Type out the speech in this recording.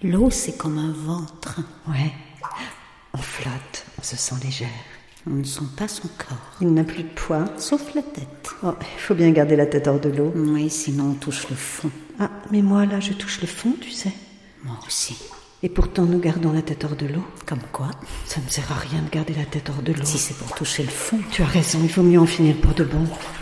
L'eau, c'est comme un ventre. Ouais. On flotte, on se sent légère. On ne sent pas son corps. Il n'a plus de poids. Sauf la tête. Oh, il faut bien garder la tête hors de l'eau. Oui, sinon on touche le fond. Ah, mais moi là, je touche le fond, tu sais. Moi aussi. Et pourtant, nous gardons la tête hors de l'eau. Comme quoi? Ça ne sert à rien de garder la tête hors de l'eau. Si c'est pour toucher le fond. Tu as raison, il vaut mieux en finir pour de bon.